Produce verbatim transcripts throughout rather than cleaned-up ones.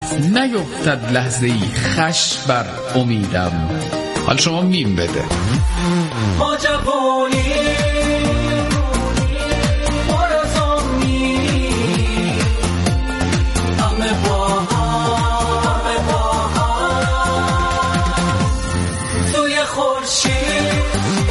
نیفتد لحظه ای خش بر امیدم. حالا شما میم بده. ما جوانی مرزامی همه با همه با توی خورشید.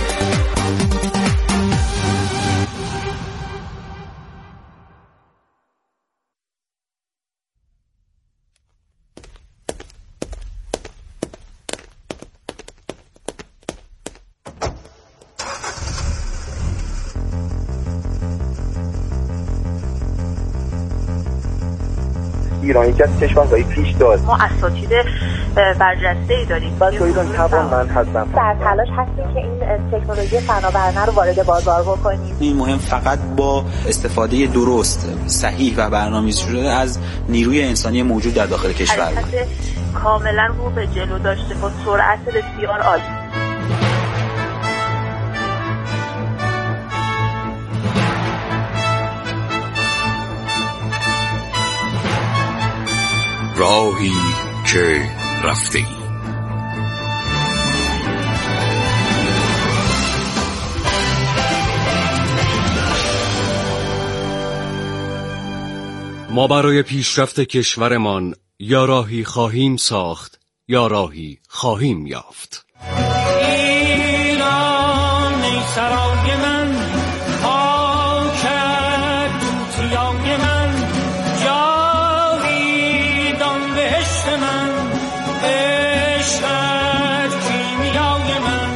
ایران یکی از کشورهای پیش داد. ما اساتید برجسته‌ای داریم. بچه‌ها ایران توانمند هستن. در تلاش هستیم که این تکنولوژی فناورانه رو وارد بازار بکنیم. این مهم فقط با استفاده درست، صحیح و برنامه‌ریزی شده از نیروی انسانی موجود در داخل کشور. حرکت کاملا رو به جلو داشته با سرعت بسیار عالی. راهی که رفته ای. ما برای پیشرفت کشورمان یا راهی خواهیم ساخت یا راهی خواهیم یافت. ایران ای سرای من، خاکت توتیای من، جاویدان بهشت من، عشقت کیمیای من.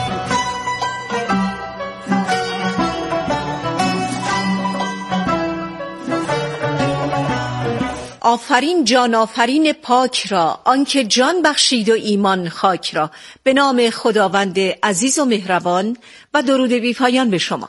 آفرین جان آفرین پاک را، آنکه جان بخشید و ایمان خاک را. به نام خداوند عزیز و مهربان و درود بی پایان به شما.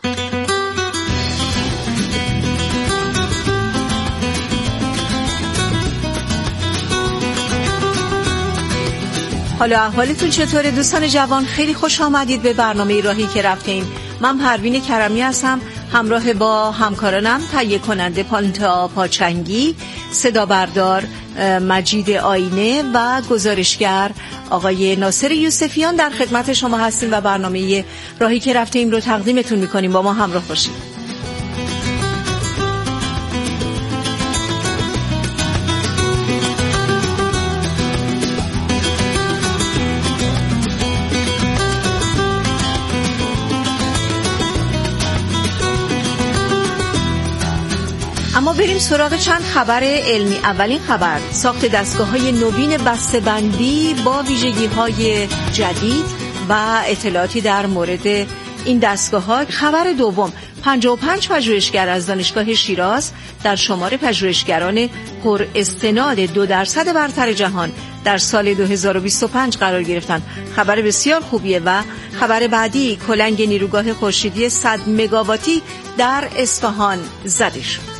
حالا احوالتون چطوره دوستان جوان؟ خیلی خوش آمدید به برنامه راهی که رفتیم. من پروین کرمی هستم، همراه با همکارانم تهیه کننده پانتا پاچنگی، صدا بردار مجید آینه و گزارشگر آقای ناصر یوسفیان در خدمت شما هستیم و برنامه راهی که رفتیم رو تقدیمتون میکنیم. با ما همراه باشید. اما بریم سراغ چند خبر علمی. اولین خبر، ساخت دستگاه‌های نوین بسته‌بندی با ویژگی‌های جدید و اطلاعاتی در مورد این دستگاه‌ها. خبر دوم، پنجاه و پنج پژوهشگر از دانشگاه شیراز در شمار پژوهشگران پر استناد دو درصد برتر جهان در سال دو هزار و بیست و پنج قرار گرفتند. خبر بسیار خوبیه. و خبر بعدی، کلنگ نیروگاه خورشیدی صد مگاواتی در اصفهان زده شد.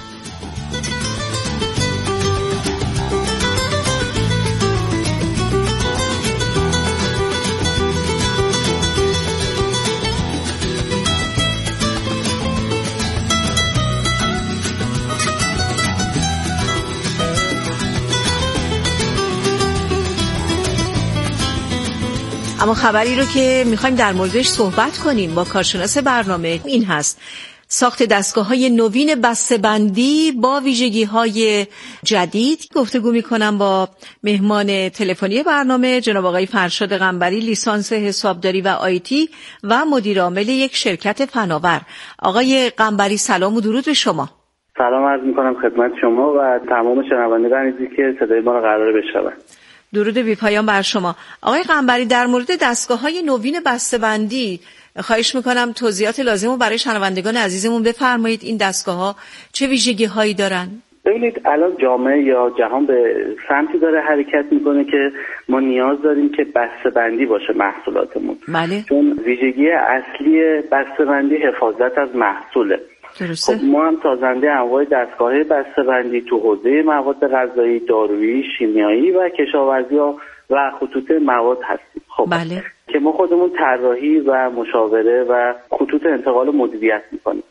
اما خبری رو که میخوایم در موردش صحبت کنیم با کارشناس برنامه این هست: ساخت دستگاه‌های نوین بسته‌بندی با ویژگی‌های جدید. گفتگو می‌کنم با مهمان تلفنی برنامه جناب آقای فرشاد قنبری، لیسانس حسابداری و آیتی و مدیر عامل یک شرکت فناور. آقای قنبری سلام و درود به شما. سلام عرض می‌کنم خدمت شما و تمام شنوندگان عزیزی که صدای ما رو قراره بشنون. درود بی پایان بر شما. آقای قنبری، در مورد دستگاه‌های نوین بسته‌بندی خواهش میکنم توضیحات لازم رو برای شنوندگان عزیزمون بفرمایید. این دستگاه‌ها چه ویژگی‌هایی دارن؟ ببینید، الان جامعه یا جهان به سمتی داره حرکت میکنه که ما نیاز داریم که بسته‌بندی باشه محصولاتمون. بله. چون ویژگی اصلی بسته‌بندی حفاظت از محصوله. درسته. خب ما هم سازنده انواع دستگاه بسته‌بندی تو حوزه مواد غذایی، دارویی، شیمیایی و کشاورزی و خطوط مواد هستیم. خب بله. که ما خودمون طراحی و مشاوره و خطوط انتقال و مدیریت میکنیم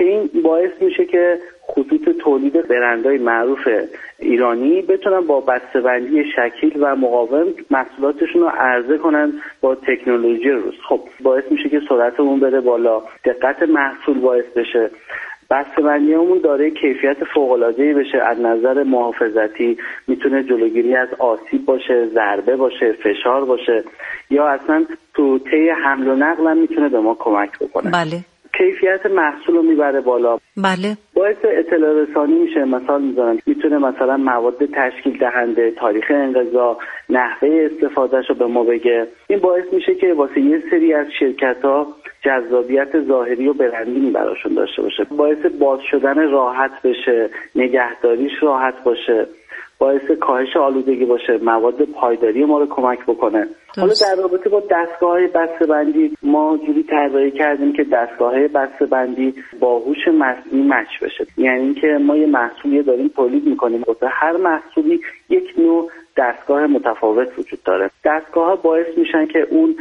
که این باعث میشه که خطوط تولید برندهای معروف ایرانی بتونن با بسته‌بندی شکیل و مقاوم محصولاتشون رو عرضه کنن با تکنولوژی روز. خب باعث میشه که سرعت اون بره بالا، دقت محصول باعث بشه، بسته‌بندی‌هامون داره کیفیت فوق‌العاده‌ای بشه از نظر محافظتی، میتونه جلوگیری از آسیب باشه، ضربه باشه، فشار باشه، یا اصلا تو طی حمل و نقل هم میتونه به ما کمک بکنه. بله. کیفیت محصول رو میبره بالا. بله. باعث اطلاع رسانی میشه. مثال میزنم میتونه مثلا مواد تشکیل دهنده، تاریخ انقضا، نحوه استفادهش رو به ما بگه. این باعث میشه که واسه یه سری از شرکت‌ها جذابیت ظاهری و برندینگ براشون داشته باشه، باعث باز شدن راحت بشه، نگهداریش راحت باشه، باعث کاهش آلودگی باشه، مواد پایداری ما رو کمک بکنه. حالا در رابطه با دستگاه‌های بسته‌بندی ما جوری طراحی کردیم که دستگاه‌های بسته‌بندی با هوش مصنوعی مچ بشه. یعنی اینکه ما یه محصولی داریم تولید می‌کنیم، واسه هر محصولی یک نوع دستگاه متفاوت وجود داره. دستگاه‌ها باعث میشن که اون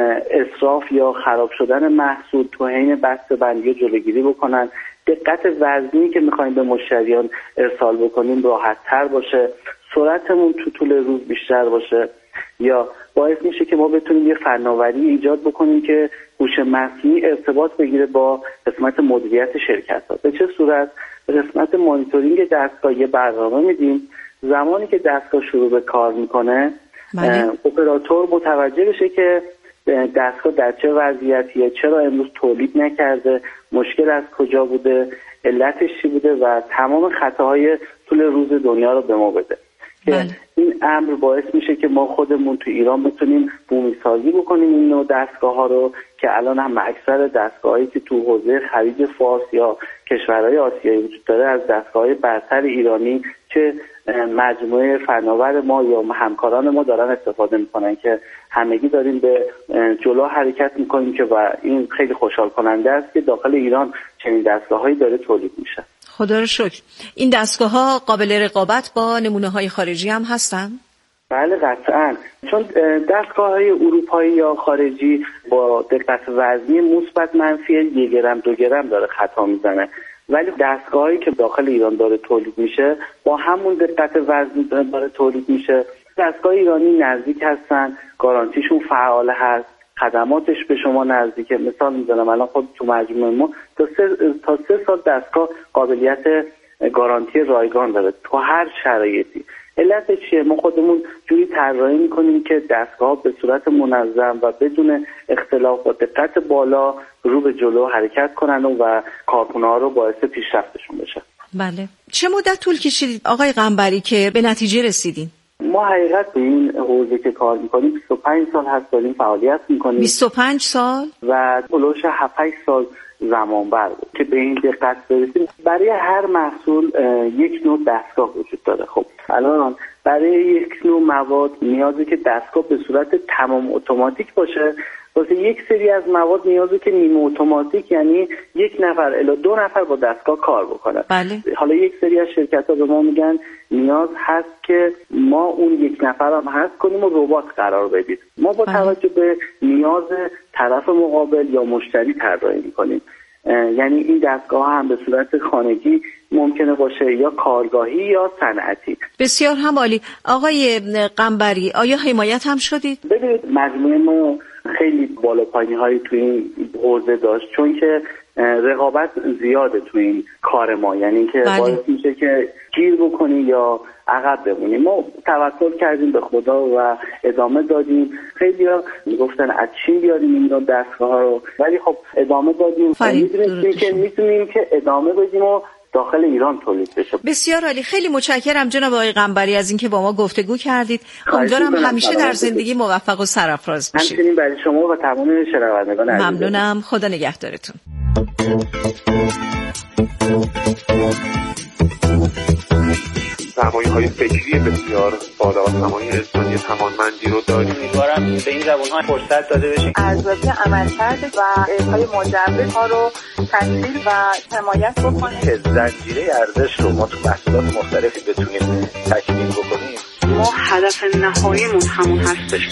اسراف یا خراب شدن محصول تو حین بسته‌بندی جلوگیری بکنن، دقت وزنی که می‌خوایم به مشتریان ارسال بکنیم راحت‌تر باشه، سرعتمون تو طول روز بیشتر باشه، یا باعث میشه که ما بتونیم یه فناوری ایجاد بکنیم که هوش مصنوعی ارتباط بگیره با قسمت مدیریت شرکت‌ها. به چه صورت؟ به قسمت مانیتورینگ دستگاه یه برنامه میدیم، زمانی که دستگاه شروع به کار میکنه اپراتور متوجه بشه که دستگاه در چه وضعیتیه، چرا امروز تولید نکرده، مشکل از کجا بوده، علتش چی بوده و تمام خطاهای طول روز دنیا رو به ما بده. که این امر باعث میشه که ما خودمون تو ایران بتونیم بومی سازی بکنیم این نوع دستگاه ها رو، که الان هم اکثر دستگاهایی که تو حوزه خلیج فارس یا کشورهای آسیایی وجود داره از دستگاه‌های برتر ایرانی چه مجموعه فناور ما یا همکاران ما دارن استفاده میکنن، که همگی داریم به جلو حرکت میکنیم که و این خیلی خوشحال کننده است که داخل ایران چنین دستگاه‌هایی داره تولید میشه. خدا رو شکر. این دستگاه‌ها قابل رقابت با نمونه‌های خارجی هم هستن؟ بله قطعاً، چون دستگاه‌های اروپایی یا خارجی با دقت وزنی مثبت منفی یک گرم دو گرم داره خطا میزنه، ولی دستگاهایی که داخل ایران داره تولید میشه با همون دقت وزنی داره تولید میشه. دستگاه ایرانی نزدیک هستن، گارانتیشون فعال هست، خدماتش به شما نزدیکه. مثال میزنم الان خود تو مجموعه ما تا سه, تا سه سال دستگاه قابلیت گارانتی رایگان داره تو هر شرایطی. علت چیه؟ ما خودمون جوری طراحی میکنیم که دستگاه به صورت منظم و بدون اختلاف با دقت بالا رو به جلو حرکت کنن و کارکنان‌ها رو باعث پیشرفتشون بشه. بله. چه مدت طول کشید آقای قنبری که به نتیجه رسیدین؟ ما حقیقت به این حوزه که کار میکنیم بیست و پنج سال هست داریم فعالیت میکنیم. بیست و پنج سال؟ و بلوش هفت هشت سال زمان بر بود که به این دقت برسیم. برای هر محصول یک نوع دستگاه وجود داره. خب الان برای یک نوع مواد نیازه که دستگاه به صورت تمام اتوماتیک باشه، واسه یک سری از مواد نیازه که نیمه اتوماتیک، یعنی یک نفر الی دو نفر با دستگاه کار بکنه. بله. حالا یک سری از شرکت‌ها به ما میگن نیاز هست که ما اون یک نفر هم هست کنیم و ربات قرار بدید. ما با توجه به نیاز طرف مقابل یا مشتری طراحی می‌کنیم. یعنی این دستگاه هم به صورت خانگی ممکنه باشه یا کارگاهی یا صنعتی. بسیار هم عالی. آقای قنبری آیا حمایت هم شدید؟ ببینید مجموعه ما خیلی بالا پایینی هایی تو این حوزه داشت، چون که رقابت زیاده تو این کار ما، یعنی اینکه باعث میشه که گیر بکنی یا عقب بمونیم. ما توکل کردیم به خدا و ادامه دادیم. خیلی‌ها میگفتن از چین بیاریم این دستگاه رو، ولی خب ادامه دادیم. میدونیم که میتونیم که ادامه بدیم و داخل ایران تولید بشه. بسیار عالی. خیلی متشکرم جناب آقای قنبری از اینکه با ما گفتگو کردید. امیدوارم همیشه در زندگی موفق و سرافراز باشید. همچنین برای شما و تمام شنوندگان عزیز. ممنونم. خدا نگهدارتون. سرمایه‌های فکری بسیار بالا و سرمایه انسانی توانمندی رو داریم. امیدوارم به این زبان‌ها فرصت داده بشه. ارزیابی عملکرد و ارائه مجوز ها رو تسهیل و حمایت بکنیم که زنجیره ارزش رو ما تو محصولات مختلفی بتونیم تکمیل بکنیم. ما هدف نهاییمون همون هستش.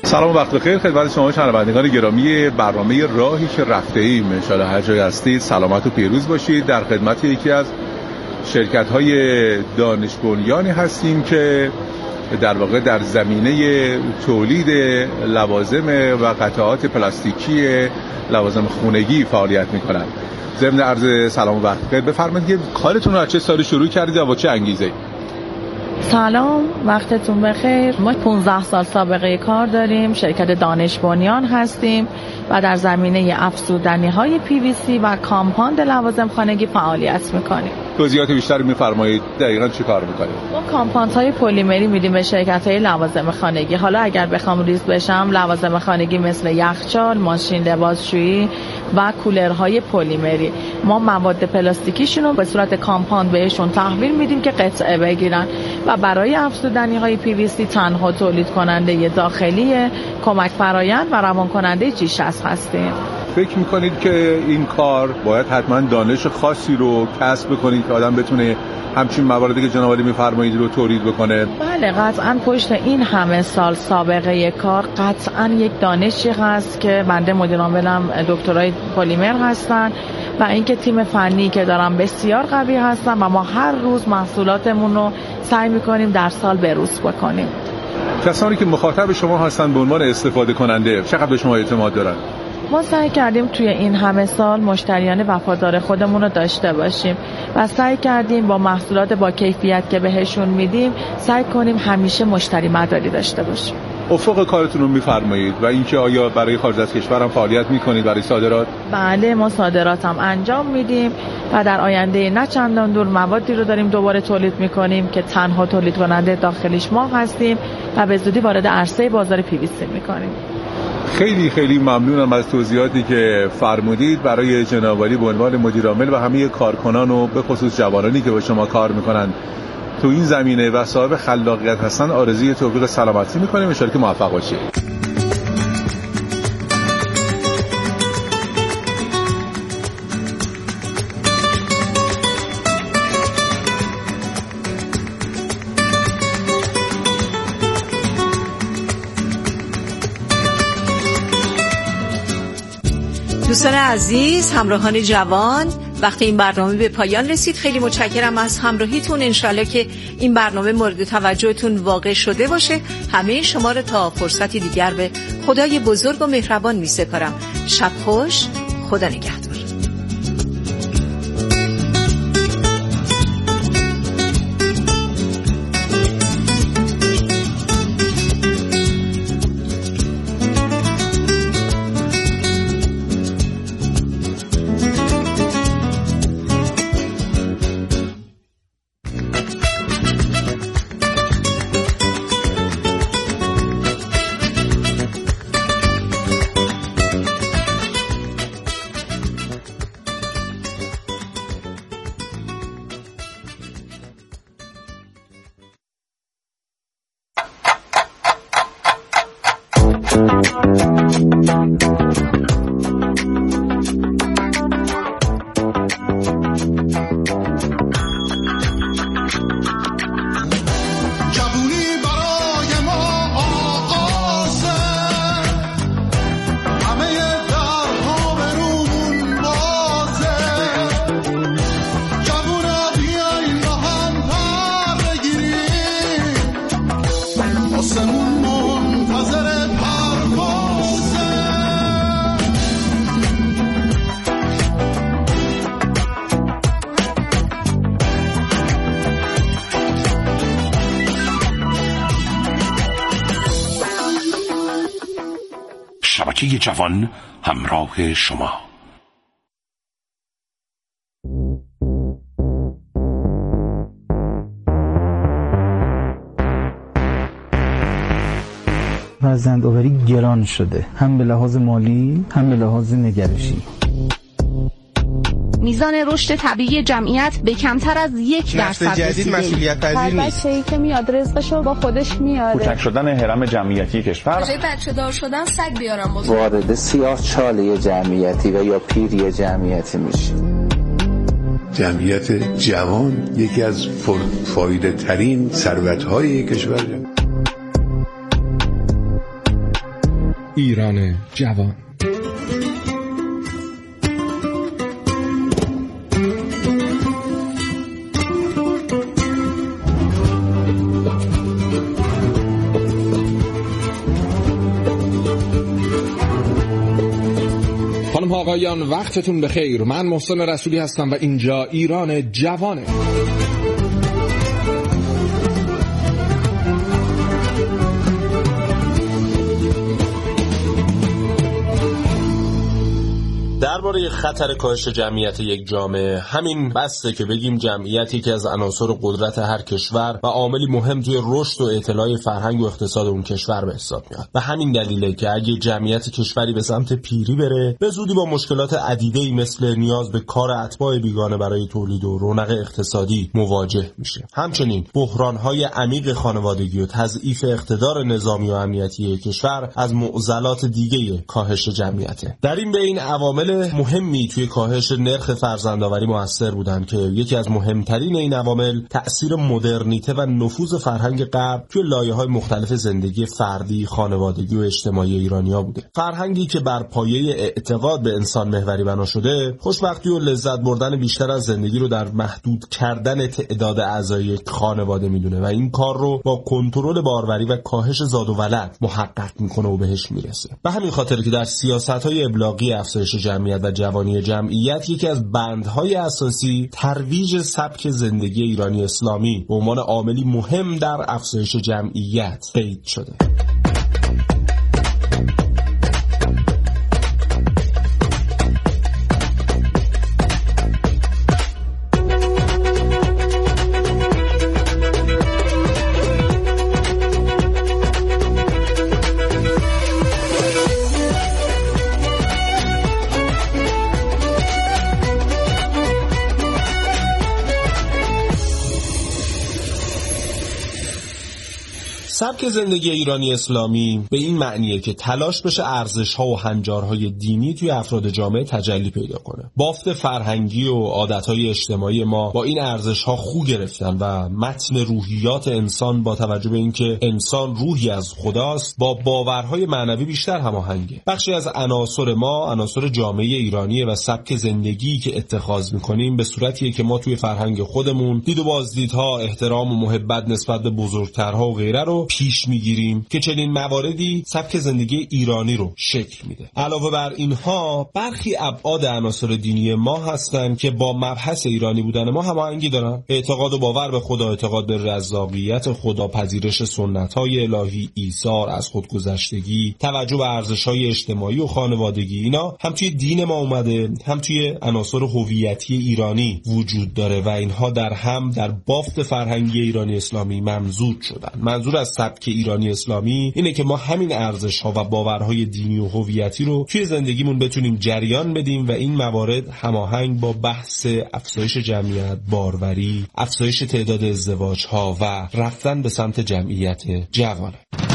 سلام و وقت بخیر خدمت شما شنوندگان گرامی برنامه راهی که رفته ایم. ان شاءالله هر جای هستید سلامت و پیروز باشید. در خدمت یکی از شرکت‌های دانش بنیانی هستیم که در واقع در زمینه تولید لوازم و قطعات پلاستیکی لوازم خانگی فعالیت می‌کنند. ضمن عرض سلام و وقت بخیر بفرمایید کارتون رو از چه سالی شروع کردید و با چه انگیزه‌ای؟ سلام، وقتتون بخیر. ما پانزده سال سابقه کار داریم. شرکت دانش بنیان هستیم و در زمینه افزودنی‌های پی وی سی و کامپاند لوازم خانگی فعالیت می‌کنیم. توضیحات بیشتری می‌فرمایید دقیقاً چه کار می‌کنید؟ ما کامپاندهای پلیمری میدیم به شرکت‌های لوازم خانگی. حالا اگر بخوام ریز بشم، لوازم خانگی مثل یخچال، ماشین لباسشویی و کولرهای پلیمری. ما مواد پلاستیکیشون رو به صورت کامپاند بهشون تحویل میدیم که قطعه بگیرن و برای افزودنی‌های پی وی سی تنها تولید کننده داخلی کمک فرآیند و روان کننده جی شصت هستیم. فکر میکنید که این کار باید حتما دانش خاصی رو کسب بکنید که آدم بتونه همچین مواردی که جناب عالی میفرمایید رو تولید بکنه؟ بله، قطعا پشت این همه سال سابقه کار قطعا یک دانشی هست که بنده مدیر عاملم دکترای پلیمر هستن و اینکه تیم فنی که دارم بسیار قوی هستن و ما هر روز محصولاتمون رو سعی میکنیم در سال بروز بکنیم. کسانی که مخاطب شما هستن به عنوان استفاده کننده چقدر به شما اعتماد دارن؟ ما سعی کردیم توی این همه سال مشتریان وفادار خودمون رو داشته باشیم و سعی کردیم با محصولات با کیفیت که بهشون میدیم سعی کنیم همیشه مشتری مداری داشته باشیم. افق کارتون رو میفرمایید و اینکه آیا برای خارج از کشور هم فعالیت میکنید برای صادرات؟ بله، ما صادرات هم انجام میدیم و در آینده نه چندان دور موادی رو داریم دوباره تولید میکنیم که تنها تولید کننده داخلیش ما هستیم و به زودی وارد عرصه بازار پی وی سی میکنیم. خیلی خیلی ممنونم از توضیحاتی که فرمودید برای جناب عالی به عنوان مدیر عامل و همه کارکنان و به خصوص جوانانی که با شما کار میکنن تو این زمینه و صاحب خلاقیت هستن آرزوی توفیق سلامتی میکنیم. ان شاءالله که موفق باشید. دوستان عزیز، همراهان جوان، وقتی این برنامه به پایان رسید خیلی متشکرم از همراهیتون. انشالله که این برنامه مورد توجهتون واقع شده باشه. همه شما رو تا فرصتی دیگر به خدای بزرگ و مهربان می سپارم. شب خوش، خدا نگهدار. شبکه جوان همراه شما. فرزندآوری گران شده، هم به لحاظ مالی هم به لحاظ نگرشی. میزان رشد طبیعی جمعیت به کمتر از یک درصد جدید مسئولیت پذیر نیست. بچه‌ای که میاد رزقشو با خودش میاره. کوچک شدن هرم جمعیتی کشور. جای بچه دار شدن سگ بیارم بزرگ. وارد سیاه چاله جمعیتی و یا پیری جمعیتی میشه. جمعیت جوان یکی از فایده ترین ثروت‌های کشور. ایران جوان. خانم آقایان وقتتون بخیر. من محسن رسولی هستم و اینجا ایران جوانه. درباره خطر کاهش جمعیت یک جامعه، همین بسته که بگیم جمعیت یکی از عناصر قدرت هر کشور و عاملی مهم توی رشد و اطلاع فرهنگ و اقتصاد اون کشور به حساب میاد. و همین دلیله که اگه جمعیت کشوری به سمت پیری بره، به زودی با مشکلات عدیده‌ای مثل نیاز به کار اتباع بیگانه برای تولید و رونق اقتصادی مواجه میشه. همچنین بحران‌های عمیق خانوادگی و تضعیف اقتدار نظامی و امنیتی کشور از معضلات دیگه کاهش جمعیته. در این بین عوامل مهمی توی کاهش نرخ فرزندآوری مؤثر بودن که یکی از مهمترین این عوامل تأثیر مدرنیته و نفوذ فرهنگ غرب توی لایه‌های مختلف زندگی فردی، خانوادگی و اجتماعی ایرانی‌ها بوده. فرهنگی که بر پایه اعتقاد به انسان محوری بنا شده، خوشبختی و لذت بردن بیشتر از زندگی رو در محدود کردن تعداد اعضای یک خانواده میدونه و این کار رو با کنترل باروری و کاهش زاد و ولد محقق میکنه و بهش میرسه. به همین خاطر که در سیاست‌های ابلاغی افزایش جمعیت و جوانی جمعیت یکی از بندهای اساسی ترویج سبک زندگی ایرانی اسلامی به عنوان عاملی مهم در افزایش جمعیت قید شده. سبک زندگی ایرانی اسلامی به این معنیه که تلاش بشه ارزش‌ها و هنجارهای دینی توی افراد جامعه تجلی پیدا کنه. بافت فرهنگی و عادت‌های اجتماعی ما با این ارزش‌ها خو گرفتن و متن روحیات انسان با توجه به اینکه انسان روحی از خداست با باورهای معنوی بیشتر هماهنگه. بخشی از عناصر ما عناصر جامعه ایرانی و سبک زندگی که اتخاذ می‌کنیم به صورتیه که ما توی فرهنگ خودمون دید و بازدیدها، احترام و محبت نسبت به بزرگترها و غیره رو پیش میگیریم که چنین مواردی سبک زندگی ایرانی رو شکل میده. علاوه بر اینها برخی ابعاد عناصر دینی ما هستن که با مبحث ایرانی بودن ما هماهنگی دارن. اعتقاد و باور به خدا، اعتقاد به رضاقیت خدا، پذیرش سنت‌های الهی، ایثار از خودگذشتگی، توجه به ارزش‌های اجتماعی و خانوادگی، اینا هم توی دین ما اومده، هم توی عناصر هویتی ایرانی وجود داره و اینها در هم در بافت فرهنگی ایرانی اسلامی ممزوج شدن. منظور از سبک ایرانی اسلامی اینه که ما همین ارزش‌ها و باورهای دینی و هویتی رو توی زندگیمون بتونیم جریان بدیم و این موارد هماهنگ با بحث افزایش جمعیت، باروری، افزایش تعداد ازدواج‌ها و رفتن به سمت جمعیت جوانه.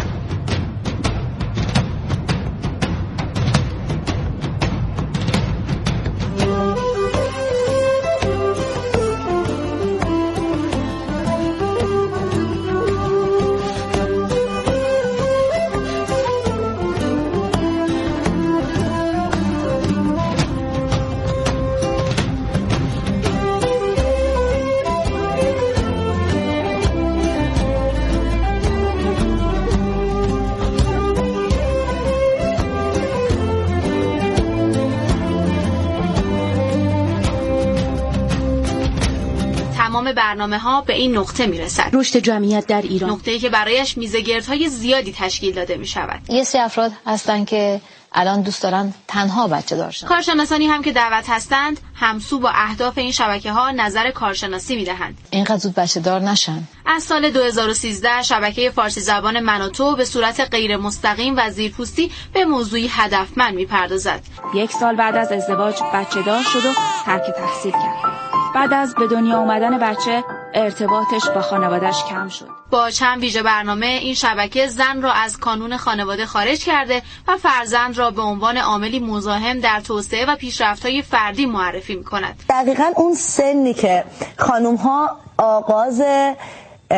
برنامه ها به این نقطه میرسد. رشد جمعیت در ایران، نقطه‌ای که برایش میزگردهای زیادی تشکیل داده می شود. یه سری افراد هستن که الان دوست دارن تنها بچه دار شن. کارشناسانی هم که دعوت هستند همسو با اهداف این شبکه ها نظر کارشناسی میدهند. اینقدر زود بچه دار نشن. از سال دو هزار و سیزده شبکه فارسی زبان من و تو به صورت غیر مستقیم و زیرپوستی به موضوعی هدفمند میپردازد. یک سال بعد از ازدواج بچه دار شد و ترک تحصیل کرد. بعد از به دنیا آمدن بچه ارتباطش با خانواده‌اش کم شد. با چند ویژه برنامه این شبکه زن را از کانون خانواده خارج کرده و فرزند را به عنوان عاملی مزاحم در توسعه و پیشرفت‌های فردی معرفی می‌کند. دقیقاً اون سنی که خانم‌ها آغاز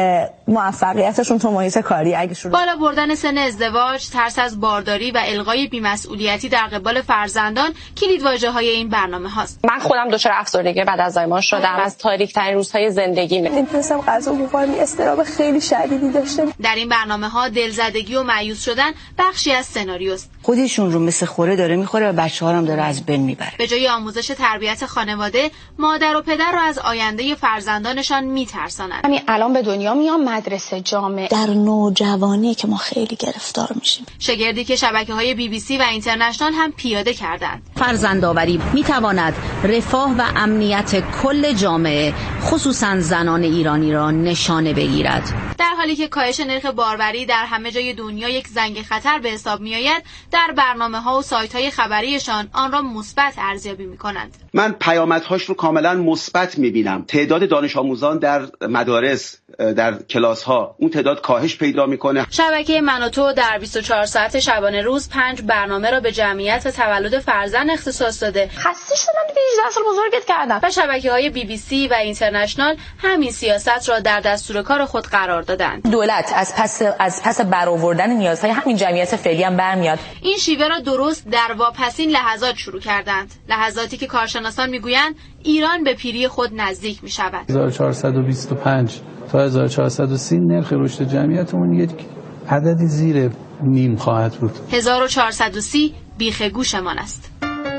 موفقیتشون تو محیط کاری اگه شروع بالا بردن سن ازدواج، ترس از بارداری و الغای بی‌مسئولیتی در قبال فرزندان کلیدواژه‌های این برنامه هاست. من خودم دچار افسردگی بعد از زایمان شدم. از تاریک‌ترین روزهای زندگی نمی‌تونستم غذا بخورم، استراب خیلی شدیدی داشتم. در این برنامه‌ها دلزدگی و مایوس شدن بخشی از سناریوست. خودشون رو مثل خوره داره می‌خوره و بچه‌ها هم داره از بین میبره. به جای آموزش تربیت خانواده، مادر و پدر رو از آینده فرزندانشان میترسانند. همین الان به دنیا میام مدرسه جامعه در نوجوانی که ما خیلی گرفتار میشیم. شگردی که شبکه‌های بی بی سی و اینترنشنال هم پیاده کردند. فرزندآوری میتواند رفاه و امنیت کل جامعه خصوصا زنان ایرانی را نشانه بگیرد. در حالی که کاهش نرخ باروری در همه جای دنیا یک زنگ خطر به حساب میآید، در برنامه‌ها و سایت‌های خبریشان آن را مثبت ارزیابی می‌کنند. من پیامدهاش رو کاملا مثبت می‌بینم. تعداد دانش آموزان در مدارس، در کلاس‌ها، اون تعداد کاهش پیدا می‌کنه. شبکه من و تو در بیست و چهار ساعت شبانه روز پنج برنامه را به جمعیت و تولد فرزند اختصاص داده. خسته شدم دیگه، هجده سال بزرگت کردم. و شبکه‌های بی بی سی و اینترنشنال همین سیاست را در دستور کار خود قرار دادند. دولت از پس از پس برآوردن نیازهای همین جمعیت فعلی هم برمیاد. این شیوه را درست در واپسین لحظات شروع کردند. لحظاتی که کارشناسان میگویند ایران به پیری خود نزدیک می‌شود. هزار و چهارصد و بیست و پنج تا هزار و چهارصد و سی نرخ رشد جمعیتمون یک عددی زیر نیم خواهد بود. هزار و چهارصد و سی بیخ گوشمان است.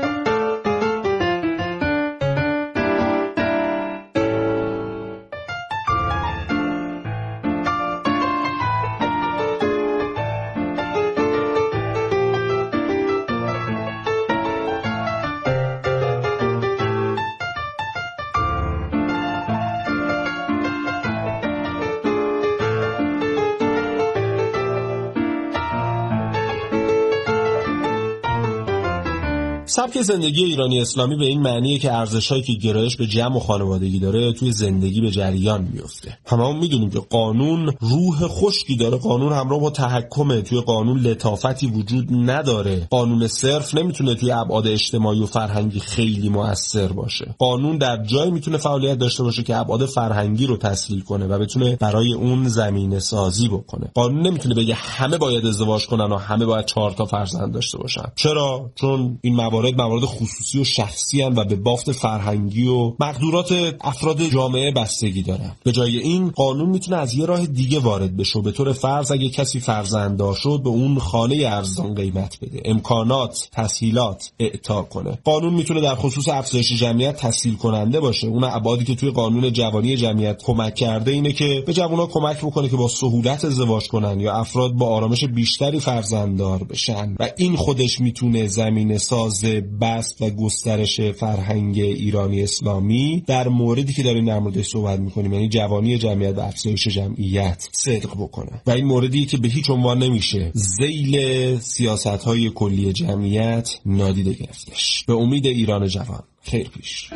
سبک زندگی ایرانی اسلامی به این معنیه که ارزش‌هایی که گرایش به جمع و خانوادگی داره توی زندگی به جریان میفته. هممون میدونیم که قانون روح خشکی داره، قانون همراه با تحکمه، توی قانون لطافتی وجود نداره. قانون صرف نمیتونه توی ابعاد اجتماعی و فرهنگی خیلی مؤثر باشه. قانون در جایی میتونه فعالیت داشته باشه که ابعاد فرهنگی رو تسهیل کنه و بتونه برای اون زمینه سازی بکنه. قانون نمیتونه بگه همه باید ازدواج کنن و همه باید چهار تا فرزند داشته باشن. چرا؟ چون این موارد موارد خصوصی و شخصی هستند و به بافت فرهنگی و مقدورات افراد جامعه بستگی دارن. به جای این قانون میتونه از یه راه دیگه وارد بشه. به طور فرض اگه کسی فرزنددار شد به اون خانه ارزان قیمت بده، امکانات، تسهیلات اعطا کنه. قانون میتونه در خصوص افزایش جمعیت تسهیل کننده باشه. اون ابعادی که توی قانون جوانی جمعیت کمک کرده اینه که به جوونا کمک بکنه که با سهولت ازدواج کنن یا افراد با آرامش بیشتری فرزنددار بشن و این خودش میتونه زمینه ساز بست و گسترش فرهنگ ایرانی اسلامی در موردی که داریم در موردش صحبت میکنیم، یعنی جوانی جمعیت و افزایش جمعیت صدق بکنه. و این موردی که به هیچ عنوان نمیشه ذیل سیاست‌های کلی جمعیت نادیده گرفتش. به امید ایران جوان، خیر پیش.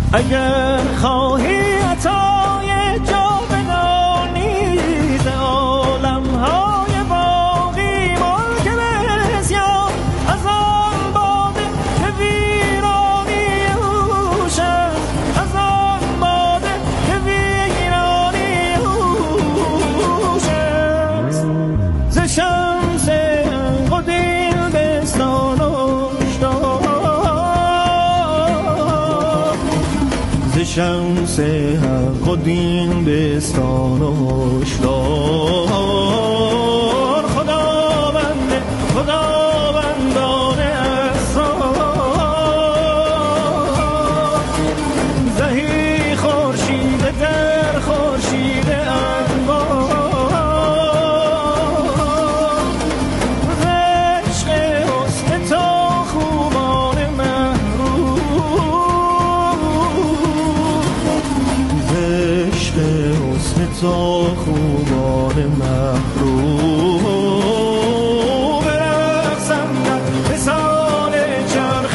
اگر خواهی عطای جاودانی ز عالم‌های باقی ملک بسیار از آن باده که ویرانی هوش است از آن باده که ویرانی هوش است ز شمس قدیم بستان شمس حق و دین بستان و هشدار خداوند خداوندان اسرار زهی خورشید در خورشید انوار ز عشق حسن تا خوبان تا خوبان محروم برقصم در مثال چرخ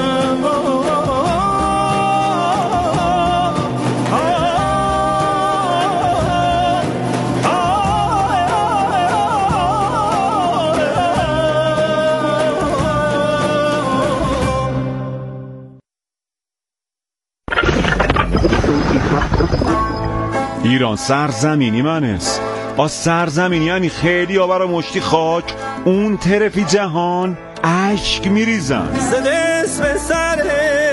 ایران سرزمینی من است. آ سرزمینی یعنی خیلی ها برا مشتی خاک اون طرفی جهان اشک میریزن زد اسم سره